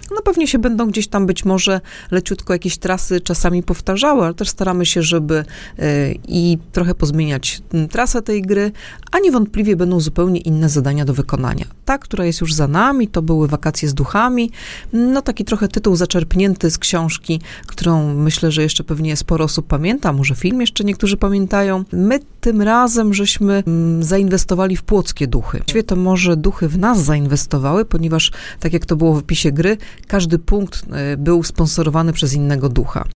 No pewnie się będą gdzieś tam być może leciutko jakieś trasy czasami powtarzały, ale też staramy się, żeby i trochę pozmieniać trasę tej gry, a niewątpliwie będą zupełnie inne zadania do wykonania. Ta, która jest już za nami, to były Wakacje z duchami. No taki trochę tytuł zaczerpnięty z książki, którą myślę, że jeszcze pewnie sporo osób pamięta, może film jeszcze niektórzy pamiętają. My tym razem żeśmy zainwestowali w płockie duchy. Właściwie to może duchy w nas zainwestowały, ponieważ tak jak to było w opisie gry, każdy punkt był sponsorowany przez innego ducha.